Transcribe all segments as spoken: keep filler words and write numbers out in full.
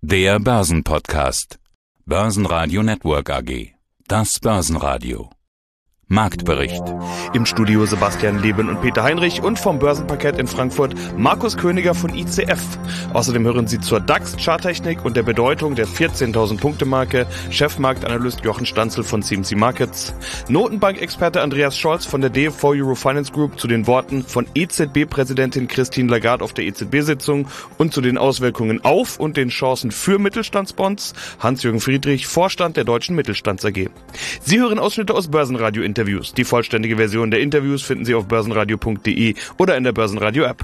Der Börsenpodcast. Börsenradio Network A G. Das Börsenradio. Marktbericht. Im Studio Sebastian Leben und Peter Heinrich und vom Börsenparkett in Frankfurt Markus Königer von I C F. Außerdem hören Sie zur DAX-Charttechnik und der Bedeutung der vierzehntausend-Punkte-Marke Chefmarktanalyst Jochen Stanzel von C M C Markets, Notenbank-Experte Andreas Scholz von der D F V Euro Finance Group zu den Worten von E Z B-Präsidentin Christine Lagarde auf der E Z B-Sitzung und zu den Auswirkungen auf und den Chancen für Mittelstandsbonds Hans-Jürgen Friedrich, Vorstand der Deutschen Mittelstands A G. Sie hören Ausschnitte aus Börsenradio-Interviews. Die vollständige Version der Interviews finden Sie auf börsenradio punkt de oder in der Börsenradio-App.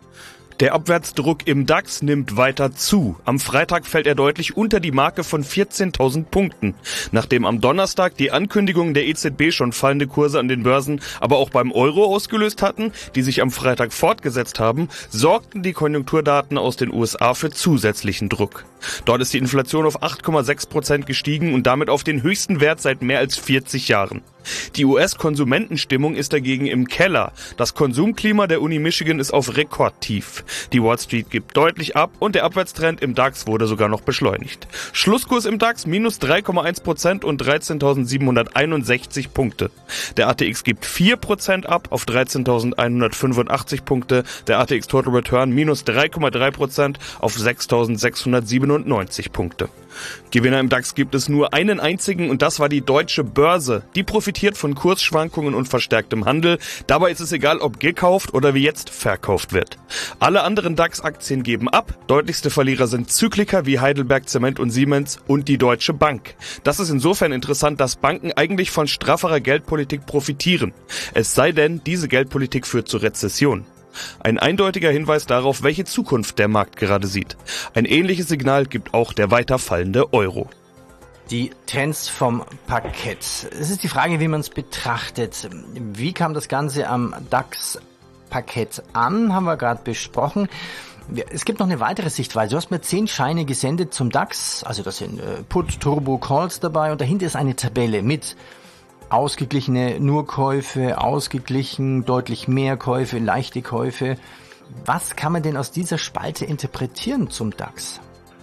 Der Abwärtsdruck im DAX nimmt weiter zu. Am Freitag fällt er deutlich unter die Marke von vierzehntausend Punkten. Nachdem am Donnerstag die Ankündigungen der E Z B schon fallende Kurse an den Börsen, aber auch beim Euro ausgelöst hatten, die sich am Freitag fortgesetzt haben, sorgten die Konjunkturdaten aus den U S A für zusätzlichen Druck. Dort ist die Inflation auf acht Komma sechs Prozent gestiegen und damit auf den höchsten Wert seit mehr als vierzig Jahren. Die U S-Konsumentenstimmung ist dagegen im Keller. Das Konsumklima der Uni Michigan ist auf Rekordtief. Die Wall Street gibt deutlich ab und der Abwärtstrend im DAX wurde sogar noch beschleunigt. Schlusskurs im DAX minus drei Komma eins Prozent und dreizehntausendsiebenhunderteinundsechzig Punkte. Der A T X gibt vier Prozent ab auf dreizehntausendeinhundertfünfundachtzig Punkte. Der A T X Total Return minus drei Komma drei Prozent auf sechstausendsechshundertsiebenundneunzig Punkte. Gewinner im DAX gibt es nur einen einzigen und das war die Deutsche Börse. Die profitiert von Kursschwankungen und verstärktem Handel. Dabei ist es egal, ob gekauft oder wie jetzt verkauft wird. Alle anderen DAX-Aktien geben ab. Deutlichste Verlierer sind Zykliker wie Heidelberg Zement und Siemens und die Deutsche Bank. Das ist insofern interessant, dass Banken eigentlich von strafferer Geldpolitik profitieren. Es sei denn, diese Geldpolitik führt zur Rezession. Ein eindeutiger Hinweis darauf, welche Zukunft der Markt gerade sieht. Ein ähnliches Signal gibt auch der weiter fallende Euro. Die Trends vom Parkett. Es ist die Frage, wie man es betrachtet. Wie kam das Ganze am DAX-Parkett an, haben wir gerade besprochen. Es gibt noch eine weitere Sichtweise. Du hast mir zehn Scheine gesendet zum DAX. Also das sind Put, Turbo, Calls dabei und dahinter ist eine Tabelle mit ausgeglichene Nurkäufe, ausgeglichen, deutlich mehr Käufe, leichte Käufe. Was kann man denn aus dieser Spalte interpretieren zum DAX?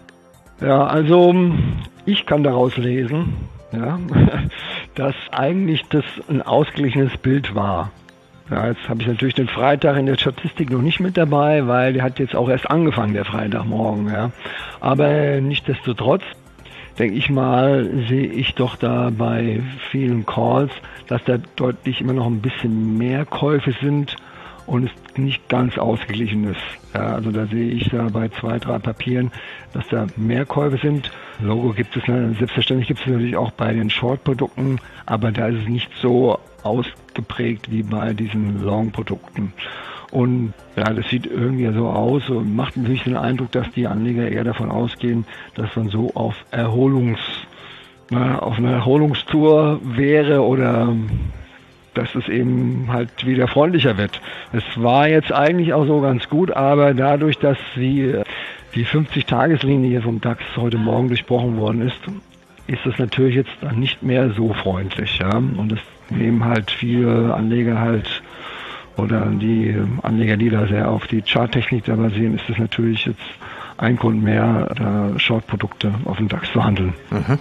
Ja, also ich kann daraus lesen, ja, dass eigentlich das ein ausgeglichenes Bild war. Ja, jetzt habe ich natürlich den Freitag in der Statistik noch nicht mit dabei, weil der hat jetzt auch erst angefangen, der Freitagmorgen. Ja. Aber nichtsdestotrotz, denke ich mal, sehe ich doch da bei vielen Calls, dass da deutlich immer noch ein bisschen mehr Käufe sind und es nicht ganz ausgeglichen ist. Ja, also da sehe ich da bei zwei, drei Papieren, dass da mehr Käufe sind. Logo gibt es, ne, selbstverständlich gibt es natürlich auch bei den Short-Produkten, aber da ist es nicht so ausgeprägt wie bei diesen Long-Produkten. Und ja, das sieht irgendwie so aus und macht natürlich den Eindruck, dass die Anleger eher davon ausgehen, dass man so auf Erholungs, na, auf einer Erholungstour wäre oder dass es eben halt wieder freundlicher wird. Es war jetzt eigentlich auch so ganz gut, aber dadurch, dass die, die fünfzig-Tageslinie vom DAX heute Morgen durchbrochen worden ist, ist es natürlich jetzt dann nicht mehr so freundlich. Ja? Und es nehmen halt viele Anleger halt oder die Anleger, die da sehr auf die Charttechnik da basieren, ist es natürlich jetzt ein Grund mehr, da Short-Produkte auf dem DAX zu handeln. Mhm.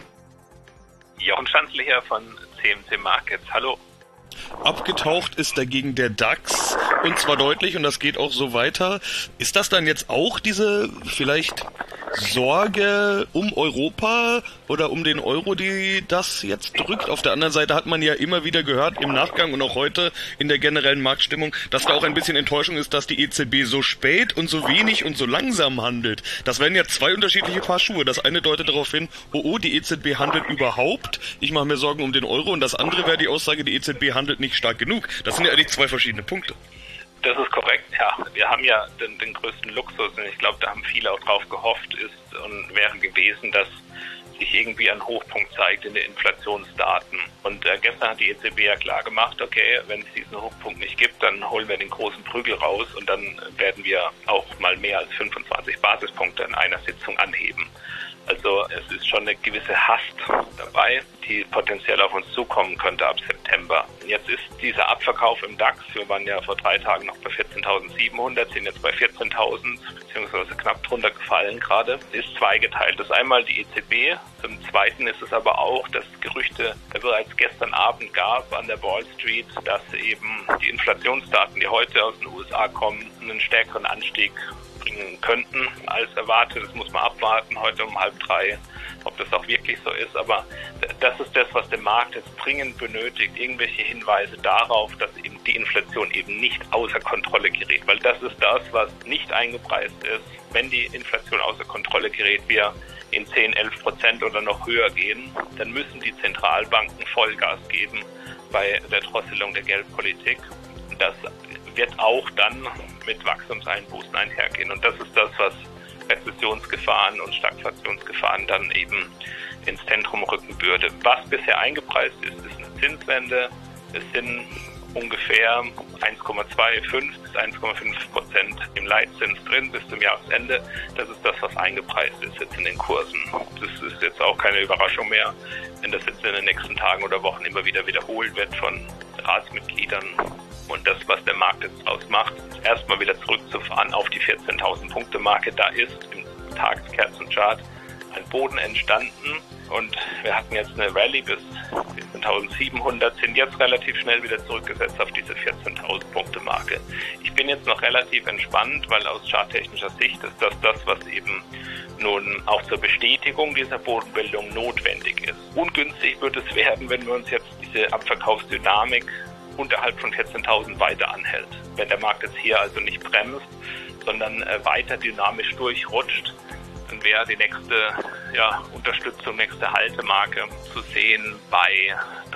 Jochen Stanzel hier von C M C Markets. Hallo. Abgetaucht ist dagegen der DAX und zwar deutlich und das geht auch so weiter. Ist das dann jetzt auch diese vielleicht Sorge um Europa oder um den Euro, die das jetzt drückt? Auf der anderen Seite hat man ja immer wieder gehört im Nachgang und auch heute in der generellen Marktstimmung, dass da auch ein bisschen Enttäuschung ist, dass die E Z B so spät und so wenig und so langsam handelt. Das wären ja zwei unterschiedliche Paar Schuhe. Das eine deutet darauf hin, oh oh, die E Z B handelt überhaupt. Ich mache mir Sorgen um den Euro und das andere wäre die Aussage, die E Z B handelt nicht stark genug. Das sind ja eigentlich zwei verschiedene Punkte. Das ist korrekt, ja. Wir haben ja den, den größten Luxus und ich glaube, da haben viele auch drauf gehofft, ist und wäre gewesen, dass sich irgendwie ein Hochpunkt zeigt in den Inflationsdaten. Und äh, gestern hat die E Z B ja klar gemacht, okay, wenn es diesen Hochpunkt nicht gibt, dann holen wir den großen Prügel raus und dann werden wir auch mal mehr als fünfundzwanzig Basispunkte in einer Sitzung anheben. Also es ist schon eine gewisse Hast dabei, die potenziell auf uns zukommen könnte ab September. Jetzt ist dieser Abverkauf im DAX, wir waren ja vor drei Tagen noch bei vierzehntausendsiebenhundert, sind jetzt bei vierzehntausend, beziehungsweise knapp drunter gefallen gerade, ist zweigeteilt. Das ist einmal die E Z B, zum Zweiten ist es aber auch, dass Gerüchte bereits gestern Abend gab an der Wall Street, dass eben die Inflationsdaten, die heute aus den U S A kommen, einen stärkeren Anstieg bringen könnten als erwartet. Das muss man abwarten heute um halb drei, ob das auch wirklich so ist. Aber das ist das, was der Markt jetzt dringend benötigt. Irgendwelche Hinweise darauf, dass eben die Inflation eben nicht außer Kontrolle gerät. Weil das ist das, was nicht eingepreist ist. Wenn die Inflation außer Kontrolle gerät, wir in zehn, elf Prozent oder noch höher gehen, dann müssen die Zentralbanken Vollgas geben bei der Drosselung der Geldpolitik. Das wird auch dann mit Wachstumseinbußen einhergehen. Und das ist das, was Rezessionsgefahren und Stagflationsgefahren dann eben ins Zentrum rücken würde. Was bisher eingepreist ist, ist eine Zinswende. Es sind ungefähr eins Komma fünfundzwanzig bis eins Komma fünf Prozent im Leitzins drin bis zum Jahresende. Das ist das, was eingepreist ist jetzt in den Kursen. Das ist jetzt auch keine Überraschung mehr, wenn das jetzt in den nächsten Tagen oder Wochen immer wieder wiederholt wird von Ratsmitgliedern. Und das, was der Markt jetzt draus macht, ist erstmal wieder zurückzufahren auf die vierzehntausend Punkte Marke. Da ist im Tageskerzenchart ein Boden entstanden und wir hatten jetzt eine Rallye bis vierzehntausendsiebenhundert, sind jetzt relativ schnell wieder zurückgesetzt auf diese vierzehntausend Punkte Marke. Ich bin jetzt noch relativ entspannt, weil aus charttechnischer Sicht ist das das, was eben nun auch zur Bestätigung dieser Bodenbildung notwendig ist. Ungünstig wird es werden, wenn wir uns jetzt diese Abverkaufsdynamik unterhalb von vierzehntausend weiter anhält. Wenn der Markt jetzt hier also nicht bremst, sondern äh, weiter dynamisch durchrutscht, dann wäre die nächste ja, Unterstützung, nächste Haltemarke zu sehen bei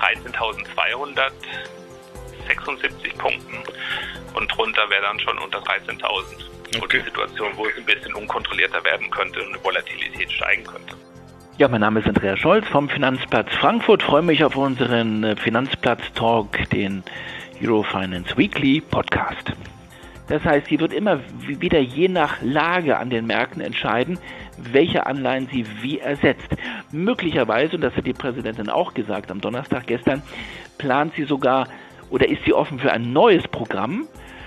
dreizehntausendzweihundertsechsundsiebzig Punkten und drunter wäre dann schon unter dreizehntausend. Okay. Und die Situation, wo es ein bisschen unkontrollierter werden könnte und eine Volatilität steigen könnte. Ja, mein Name ist Andreas Scholz vom Finanzplatz Frankfurt. Ich freue mich auf unseren Finanzplatz-Talk, den Eurofinance Weekly Podcast. Das heißt, sie wird immer wieder je nach Lage an den Märkten entscheiden, welche Anleihen sie wie ersetzt. Möglicherweise, und das hat die Präsidentin auch gesagt am Donnerstag gestern, plant sie sogar oder ist sie offen für ein neues Programm,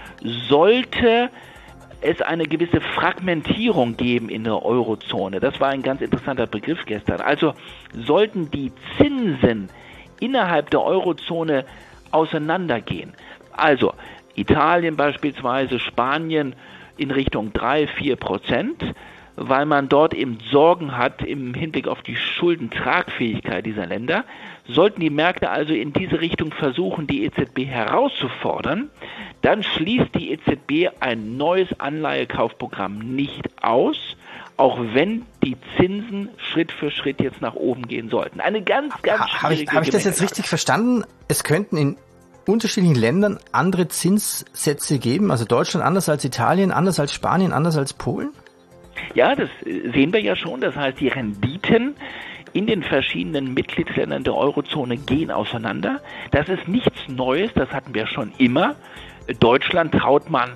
sollte es eine gewisse Fragmentierung geben in der Eurozone. Das war ein ganz interessanter Begriff gestern. Also sollten die Zinsen innerhalb der Eurozone auseinandergehen. Also Italien beispielsweise, Spanien in Richtung drei, vier Prozent, weil man dort eben Sorgen hat im Hinblick auf die Schuldentragfähigkeit dieser Länder. Sollten die Märkte also in diese Richtung versuchen, die E Z B herauszufordern, dann schließt die E Z B ein neues Anleihekaufprogramm nicht aus, auch wenn die Zinsen Schritt für Schritt jetzt nach oben gehen sollten. Eine ganz, ganz ha, Habe ich, hab ich das jetzt richtig verstanden? Es könnten in unterschiedlichen Ländern andere Zinssätze geben, also Deutschland anders als Italien, anders als Spanien, anders als Polen? Ja, das sehen wir ja schon. Das heißt, die Renditen in den verschiedenen Mitgliedsländern der Eurozone gehen auseinander. Das ist nichts Neues, das hatten wir schon immer. Deutschland traut man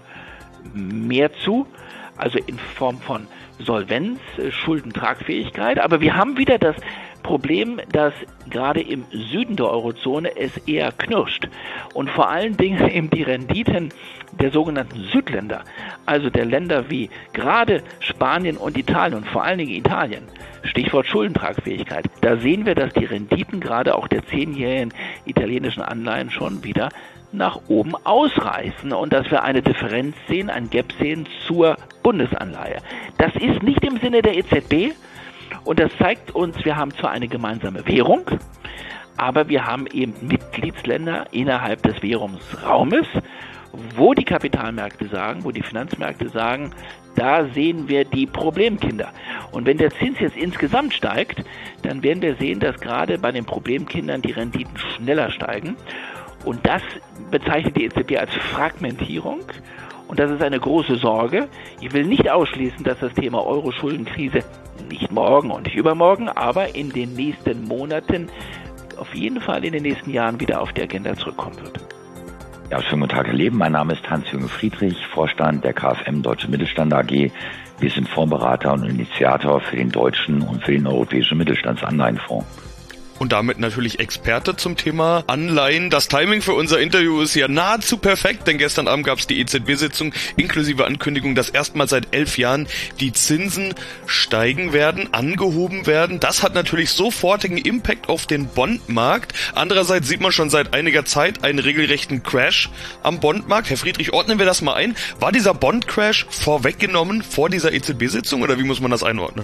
mehr zu, also in Form von Solvenz, Schuldentragfähigkeit. Aber wir haben wieder das Problem, dass gerade im Süden der Eurozone es eher knirscht. Und vor allen Dingen eben die Renditen der sogenannten Südländer, also der Länder wie gerade Spanien und Italien und vor allen Dingen Italien, Stichwort Schuldentragfähigkeit, da sehen wir, dass die Renditen gerade auch der zehnjährigen italienischen Anleihen schon wieder nach oben ausreißen und dass wir eine Differenz sehen, ein Gap sehen zur Bundesanleihe. Das ist nicht im Sinne der E Z B und das zeigt uns, wir haben zwar eine gemeinsame Währung, aber wir haben eben Mitgliedsländer innerhalb des Währungsraumes, wo die Kapitalmärkte sagen, wo die Finanzmärkte sagen, da sehen wir die Problemkinder. Und wenn der Zins jetzt insgesamt steigt, dann werden wir sehen, dass gerade bei den Problemkindern die Renditen schneller steigen. Und das bezeichnet die E Z B als Fragmentierung. Und das ist eine große Sorge. Ich will nicht ausschließen, dass das Thema Euro-Schuldenkrise nicht morgen und nicht übermorgen, aber in den nächsten Monaten, auf jeden Fall in den nächsten Jahren wieder auf die Agenda zurückkommen wird. Ja, schönen guten Tag, Herr Leben. Mein Name ist Hans-Jürgen Friedrich, Vorstand der K F M Deutsche Mittelstand A G. Wir sind Fondsberater und Initiator für den deutschen und für den europäischen Mittelstandsanleihenfonds. Und damit natürlich Experte zum Thema Anleihen. Das Timing für unser Interview ist ja nahezu perfekt, denn gestern Abend gab es die E Z B-Sitzung inklusive Ankündigung, dass erstmals seit elf Jahren die Zinsen steigen werden, angehoben werden. Das hat natürlich sofortigen Impact auf den Bondmarkt. Andererseits sieht man schon seit einiger Zeit einen regelrechten Crash am Bondmarkt. Herr Friedrich, ordnen wir das mal ein. War dieser Bond-Crash vorweggenommen vor dieser E Z B-Sitzung oder wie muss man das einordnen?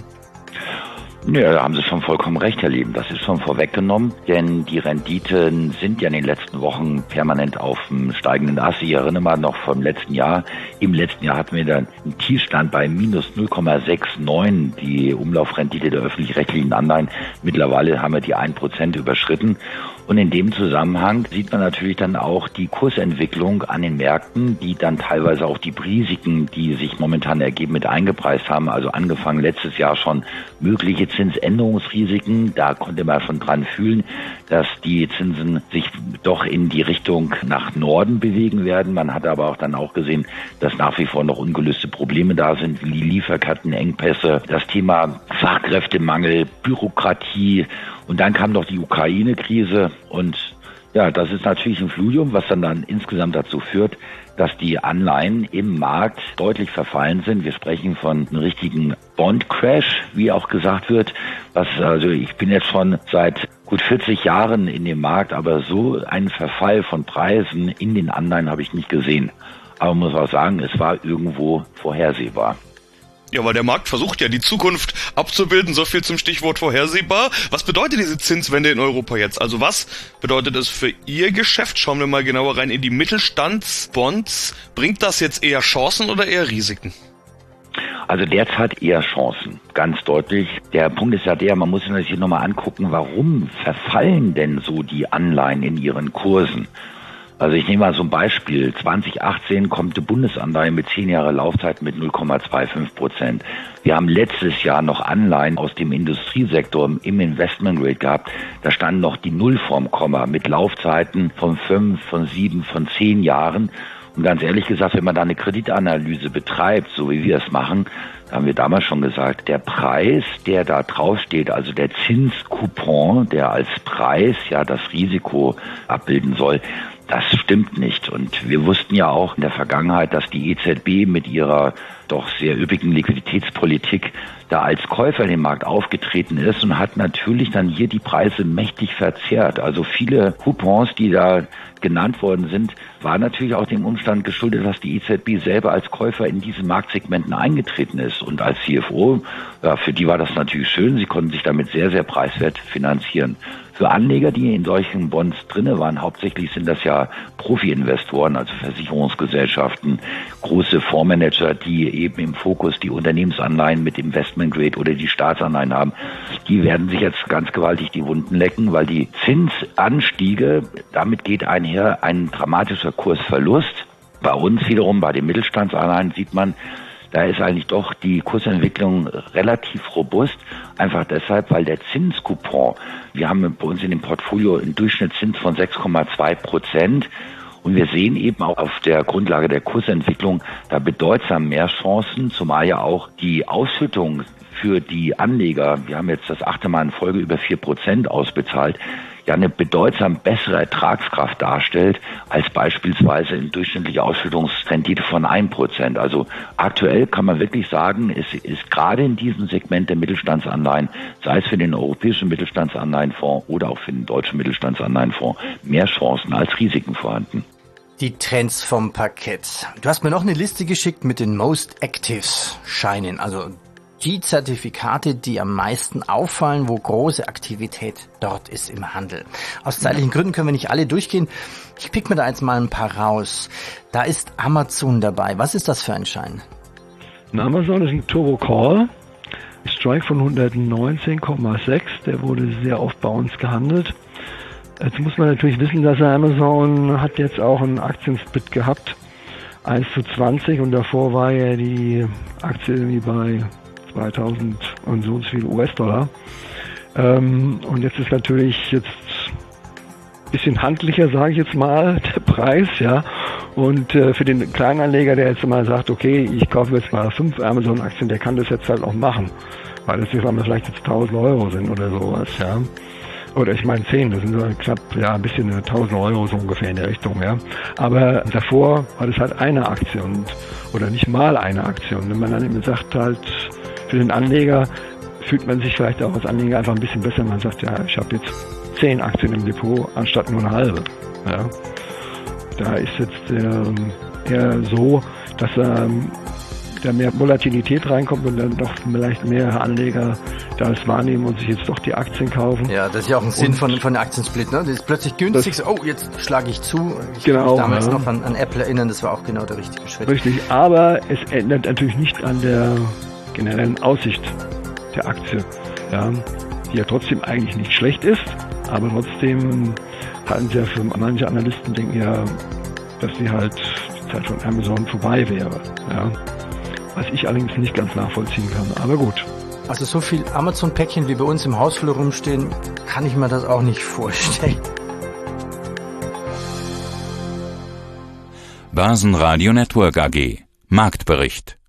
Ja, da haben Sie schon vollkommen recht, Herr Lieben. Das ist schon vorweggenommen, denn die Renditen sind ja in den letzten Wochen permanent auf dem steigenden Ast. Ich erinnere mal noch vom letzten Jahr. Im letzten Jahr hatten wir dann einen Tiefstand bei minus null Komma neunundsechzig, die Umlaufrendite der öffentlich-rechtlichen Anleihen. Mittlerweile haben wir die ein Prozent überschritten. Und in dem Zusammenhang sieht man natürlich dann auch die Kursentwicklung an den Märkten, die dann teilweise auch die Risiken, die sich momentan ergeben, mit eingepreist haben. Also angefangen letztes Jahr schon mögliche Zinsänderungsrisiken. Da konnte man schon dran fühlen, dass die Zinsen sich doch in die Richtung nach Norden bewegen werden. Man hat aber auch dann auch gesehen, dass nach wie vor noch ungelöste Probleme da sind, wie Lieferkettenengpässe, das Thema Fachkräftemangel, Bürokratie. Und dann kam noch die Ukraine-Krise und ja, das ist natürlich ein Fludium, was dann, dann insgesamt dazu führt, dass die Anleihen im Markt deutlich verfallen sind. Wir sprechen von einem richtigen Bond-Crash, wie auch gesagt wird. Was, also ich bin jetzt schon seit gut vierzig Jahren in dem Markt, aber so einen Verfall von Preisen in den Anleihen habe ich nicht gesehen. Aber man muss auch sagen, es war irgendwo vorhersehbar. Ja, weil der Markt versucht ja, die Zukunft abzubilden. So viel zum Stichwort vorhersehbar. Was bedeutet diese Zinswende in Europa jetzt? Also was bedeutet es für Ihr Geschäft? Schauen wir mal genauer rein in die Mittelstandsbonds. Bringt das jetzt eher Chancen oder eher Risiken? Also derzeit eher Chancen, ganz deutlich. Der Punkt ist ja der, man muss sich natürlich nochmal angucken, warum verfallen denn so die Anleihen in ihren Kursen? Also ich nehme mal so ein Beispiel. zwanzig achtzehn kommt die Bundesanleihe mit zehn Jahre Laufzeit mit null Komma fünfundzwanzig Prozent. Wir haben letztes Jahr noch Anleihen aus dem Industriesektor im Investment Grade gehabt. Da standen noch die Null vorm Komma mit Laufzeiten von fünf, von sieben, von zehn Jahren. Und ganz ehrlich gesagt, wenn man da eine Kreditanalyse betreibt, so wie wir es machen, haben wir damals schon gesagt, der Preis, der da draufsteht, also der Zinscoupon, der als Preis ja das Risiko abbilden soll, das stimmt nicht. Und wir wussten ja auch in der Vergangenheit, dass die E Z B mit ihrer doch sehr üppigen Liquiditätspolitik da als Käufer in den Markt aufgetreten ist und hat natürlich dann hier die Preise mächtig verzerrt. Also viele Coupons, die da genannt worden sind, war natürlich auch dem Umstand geschuldet, dass die E Z B selber als Käufer in diesen Marktsegmenten eingetreten ist. Und als C F O, ja, für die war das natürlich schön. Sie konnten sich damit sehr, sehr preiswert finanzieren. Für Anleger, die in solchen Bonds drinne waren, hauptsächlich sind das ja Profi-Investoren, also Versicherungsgesellschaften, große Fondsmanager, die eben im Fokus die Unternehmensanleihen mit Investment Grade oder die Staatsanleihen haben. Die werden sich jetzt ganz gewaltig die Wunden lecken, weil die Zinsanstiege, damit geht einher ein dramatischer Kursverlust. Bei uns wiederum, bei den Mittelstandsanleihen sieht man, da ist eigentlich doch die Kursentwicklung relativ robust, einfach deshalb, weil der Zinscoupon, wir haben bei uns in dem Portfolio einen Durchschnittszins von sechs Komma zwei Prozent und wir sehen eben auch auf der Grundlage der Kursentwicklung da bedeutsam mehr Chancen, zumal ja auch die Ausschüttung für die Anleger, wir haben jetzt das achte Mal in Folge über vier Prozent ausbezahlt, ja eine bedeutsam bessere Ertragskraft darstellt als beispielsweise eine durchschnittliche Ausschüttungsrendite von ein Prozent. Also aktuell kann man wirklich sagen, es ist gerade in diesem Segment der Mittelstandsanleihen, sei es für den europäischen Mittelstandsanleihenfonds oder auch für den deutschen Mittelstandsanleihenfonds, mehr Chancen als Risiken vorhanden. Die Trends vom Parkett. Du hast mir noch eine Liste geschickt mit den Most Actives Scheinen, also die Zertifikate, die am meisten auffallen, wo große Aktivität dort ist im Handel. Aus zeitlichen Gründen können wir nicht alle durchgehen. Ich pick mir da jetzt mal ein paar raus. Da ist Amazon dabei. Was ist das für ein Schein? Ein Amazon ist ein Turbo Call. Strike von hundertneunzehn Komma sechs. Der wurde sehr oft bei uns gehandelt. Jetzt muss man natürlich wissen, dass Amazon hat jetzt auch einen Aktiensplit gehabt. eins zu zwanzig und davor war ja die Aktie irgendwie bei zweitausend und so viel U S-Dollar. Ähm, und jetzt ist natürlich jetzt ein bisschen handlicher, sage ich jetzt mal, der Preis, ja. Und äh, für den Kleinanleger, der jetzt mal sagt, okay, ich kaufe jetzt mal fünf Amazon-Aktien, der kann das jetzt halt auch machen. Weil das jetzt einmal vielleicht jetzt tausend Euro sind oder sowas, ja. Oder ich meine zehn, das sind so knapp, ja, ein bisschen tausend Euro so ungefähr in der Richtung, ja. Aber davor war das halt eine Aktie und, oder nicht mal eine Aktie. Und wenn man dann eben sagt halt, für den Anleger fühlt man sich vielleicht auch als Anleger einfach ein bisschen besser. Man sagt, ja, ich habe jetzt zehn Aktien im Depot anstatt nur eine halbe, ja. Da ist jetzt äh, eher so, dass ähm, da mehr Volatilität reinkommt und dann doch vielleicht mehr Anleger das wahrnehmen und sich jetzt doch die Aktien kaufen. Ja, das ist ja auch ein Sinn von, von der Aktiensplit, ne? Das ist plötzlich günstig, so, oh, jetzt schlage ich zu. Ich genau, kann mich damals ja. noch an, an Apple erinnern, das war auch genau der richtige Schritt. Richtig, aber es ändert natürlich nicht an der generellen Aussicht der Aktie, ja, die ja trotzdem eigentlich nicht schlecht ist, aber trotzdem halten sie ja für manche Analysten denken ja, dass die halt die Zeit von Amazon vorbei wäre, ja. Was ich allerdings nicht ganz nachvollziehen kann, aber gut. Also so viel Amazon-Päckchen wie bei uns im Hausflur rumstehen, kann ich mir das auch nicht vorstellen. Börsenradio Network A G. Marktbericht.